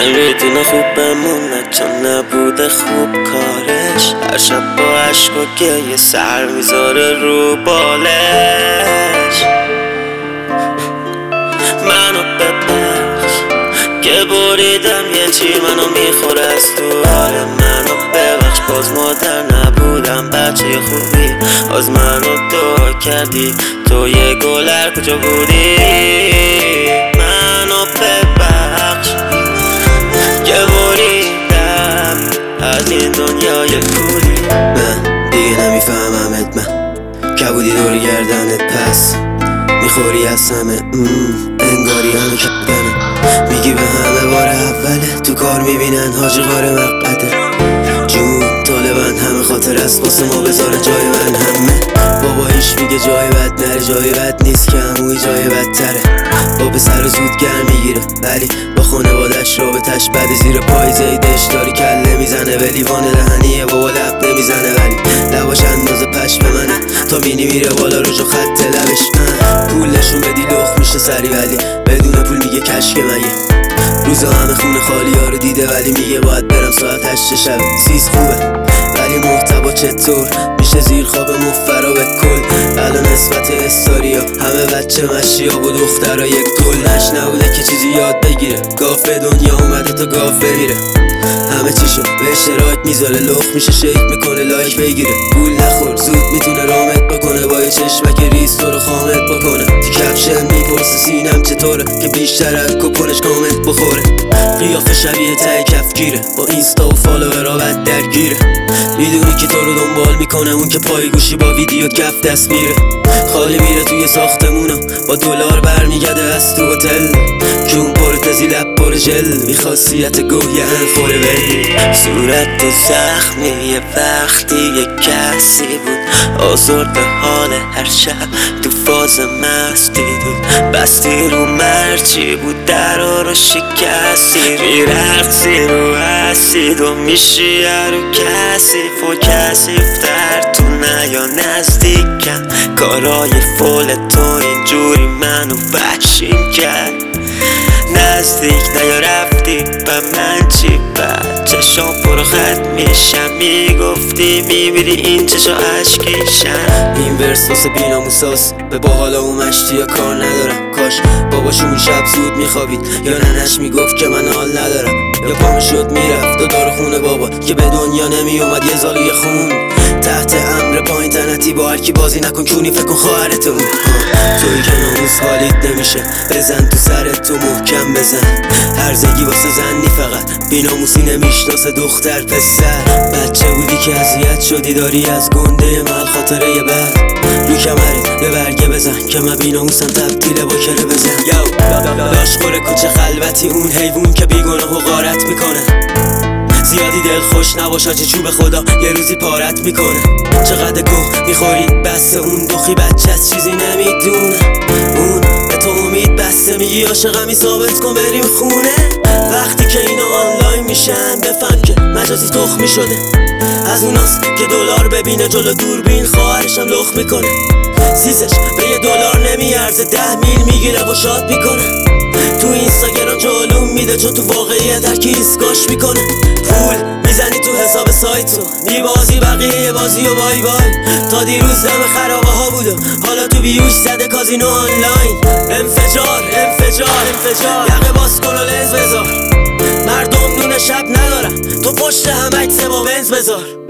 میدونه خوب بمونه چون نبوده خوب کارش. هر شب با عشق و گریه سر میذاره رو بالش. منو ببخش که بریدم یه چی منو میخوره از تو. آره منو ببخش باز مادر نبودم بچه خوبی. از منو دعا کردی تو یه گلر کجا بودی. منو ببخش که بریدم از این دنیای کوری. من دیگه نمیفهممت، من کبودی دور گردنت پس میخوری از همه انگاری همه کردنه. میگی به همه بار اوله تو کار میبینن حاجی قاره مقعده. جون طالبن همه خاطر است واسه ما بذارن جای من همه. بابایش میگه جای بد نره، جای بد نیست که هموی جای بدتره. با پسر زود گرم میگیره ولی با خانوادش رابطش بده. زیر پای زیدش داری کله میزنه به لیوان دهنیه بابا لب نمیزنه ولی لباش اندازه پش به منه تا مینی میره بالا رو جو خط لبش. پولشون بدی لخ میشه سری ولی بدون پول میگه کشک مگه. روزا همه خونه خالی ها رو دیده ولی میگه باید برم ساعت 8 شب. سیز خوبه ولی محتوا چطور میشه زیر خواب مفرا به کل. الان نسبت استاریا همه بچه مشیا و دخترها یک کلش نبوده که چیزی یاد بگیره. گافه دنیا اومده تا گافه میره. همه چیشو به اشتراک میذاره لخ میشه شیک میکنه لایک بگیره. پول نخور زود میتونه رامت بکنه با یه چشمک ریز تو رو خامت بکنه. تو کپشن میپرسه سینم چطوره که بیشتر از کپونش کامنت بخوره. قیافه شبیه ته کفگیره با اینستا و فالوورا بد درگیره. میدونی که تو رو دنبال میکنه اون که پای گوشی با ویدیو کف دست میره. خالی میره توی ساختمونا با دلار برمیگرده از تو هتل. جون پر تزی لب پر جل بی خاصیت گوه یه خوره ولی. صورت تو زخمی یه وقتی یه کسی بود آزرد حال هر شب تو فاز مستی بود. بستی رو مرچی بود درا رو شکستی میرقصی رو اسید و میشی رو کسیف و کسیفتر تو نیا نزدیکم. کارای فول تو اینجوری منو وحشیم کرد. نزدیک نیا رفتی و من چی بد چشام پر خط میشم. میگفتی میمیری این چشا عشقیشن. این ورس واسه بیناموساس به باحالا و مشتی یا کار ندارم. کاش باباشون شب زود میخوابید یا ننش میگفت که من حال ندارم. یا پا میشد میرفت و دار خونه بابا که به دنیا نمیومد یه زالوی خون. تحت امر پایین تنتی با هرکی بازی نکن کونی فکر کن خواهرتون. توی که ناموس حالیت نمیشه بزن تو سرت تو محکم بزن. هرزگی واسه زنی فقط بیناموسی نمیشناسه دختر پسر. بچه بودی که اذیت شدی داری از گنده محل خاطره یه بد. رو کمرت یه برگه بزن که من بیناموسم تبدیل با کله بزن. لاشخور کوچه خلوتی اون حیوون که بیگناه و غارت میکنه. زیادی دل خوش نباش آجی چوب خدا یه روزی پارت میکنه. چقدر گوه میخوری بس اون دخی بچه از چیزی نمیدونه. اون به تو امید بسته میگی عاشقمی ثابت کن بریم خونه. وقتی که اینا آنلاین میشن بفهم که مجازی تخمی شده. از اوناست که دلار ببینه جلو دوربین خواهرشم لخ میکنه. سیزش به $1 نمیارزه 10 میل میگیره و شاد میکنه. تو اینستاگرام جلوم میده چون تو واقعیت هرکی ایسکاش میکنه. پول میزنی تو حساب سایتو میبازی بقیه بازی و بای بای. تا دیروز دم خرابه ها بودم حالا تو بیوش زده کازینو آنلاین. انفجار انفجار انفجار یقه باز کن و لنز بذار. مردم نون شب ندارم تو پشت همه سه با بنز بذار.